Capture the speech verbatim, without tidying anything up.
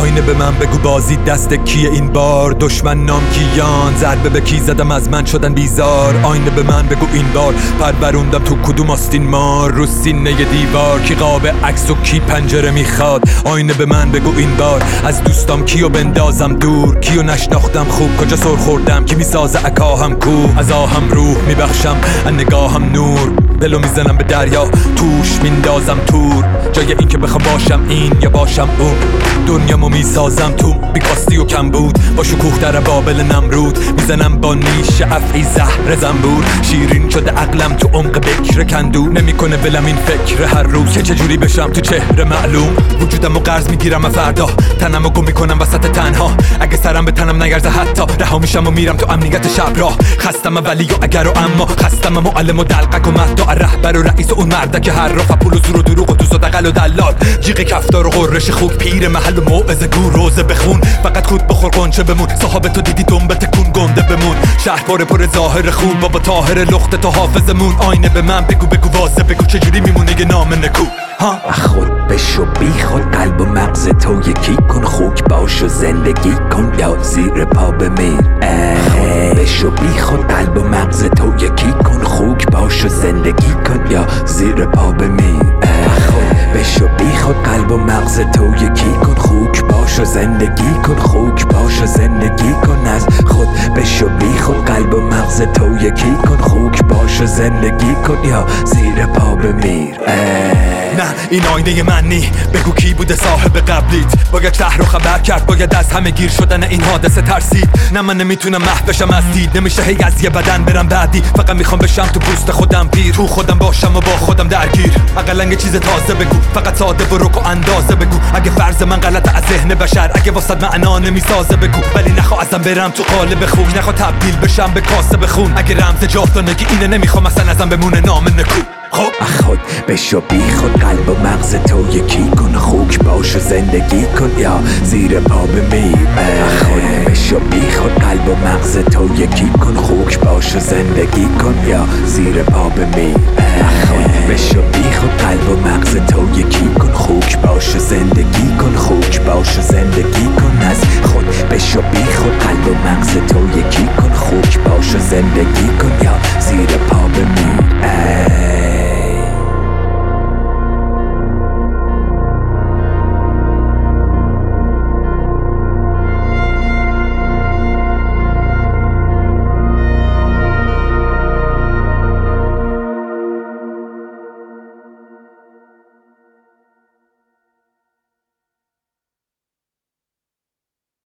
آینه به من بگو بازی دست کیه این بار؟ دشمن نام کیان، ضربه به کی زدم از من شدن بیزار. آینه به من بگو این بار پروروندم تو کدوم آستین مار؟ رو سینه دیوار کی قاب عکس و کی پنجره میخواد؟ آینه به من بگو این بار از دوستام کیو بندازم دور؟ کیو نشناختم خوب کجا سر خوردم کی میسازه عکاهم کو؟ از آهم روح میبخشم از نگاهم نور، دلو میزنم به دریا توش میندازم تور. جای این که بخوام باشم این یا باشم اون، دنیامو میسازم تو بیکاستی و کم بود. با شکوه در بابل نمرود میزنم با نیش افعی زهر زنبور. شیرین شده عقلم تو عمق بکر کندو، نمیکنه ولم این فکر هر روز که چجوری بشم تو چهره معلوم. وجودمو قرض میگیرم فردا، تنمو گم میکنم وسط تنها. اگه سرم به تنم نگرزه حتی رها میشم و میرم تو امنیت شب راه. خستم ولی و اگر و اما، خستم معلم و دلقک و مهدا، رهبر و رئیس و اون مرده که هر راه پول و زور و دروغ و دوست و دغل و دلال. جیغ کفتار و قررش خوک، پیر محل و موعظه گو روزه بخون. فقط خود بخور قنچه بمون، صاحب تو دیدی دنبه تکون گنده بمون. شهر پر پر ظاهر خون، بابا طاهر لخت تو حافظمون. آینه به من بگو بگو واسه بگو چجوری میمونه یه نام نکو؟ ها خود بشو بی خود، قلب و مغز تو یکی کن. خوک باش و زندگی کن یا زیر پا بمیر. خود بشو بی خود، قلب و مغز تو یکی کن. خوک باش و زندگی کن یا زیر پا بمیر. خود بشو بی خود، قلب و مغز تو یکی کن. خوک باش و زندگی کن. خوک باش و زندگی کن. از خود بشو بی خود، قلب و مغز تو یکی کن. خوک باش و زندگی کن یا زیر پا بمیر. نه این آینه من نی، بگو کی بوده صاحب قبلیت؟ باید شهر رو خبر کرد، باید از همه گیر شدن این حادثه ترسید. نه من نمیتونم محو بشم از دید، نمیشه هی از یه بدن برم بعدی. فقط میخوام بشم تو پوست خودم پیر، تو خودم باشم و با خودم درگیر. اقلا یه چیز تازه بگو، فقط ساده و رک و اندازه بگو. اگه فرض من غلطه از ذهن بشر، اگه واسط معنا نمیسازه بگو. ولی نخوا ازم برم تو قالب خوک، نخوا تبدیل بشم به کاسه بخون. اگه رمز جاودانگی اینه نمیخوام اصلا ازم بمونه نام نکو. خب خود بشو بی خود، قلب و مغز تو یکی کن. خوک باش و زندگی کن یا زیر پا بمیر. خود بشو بی خود، قلب و مغز تو یکی کن. خوک باش و زندگی کن یا زیر پا بمیر. خود بشو بی خود، قلب و مغز تو یکی کن. خوک باش و زندگی کن. خوک باش و زندگی کن. از خود بشو بی خود، قلب و مغز تو یکی کن. خوک باش و زندگی کن یا زیر پا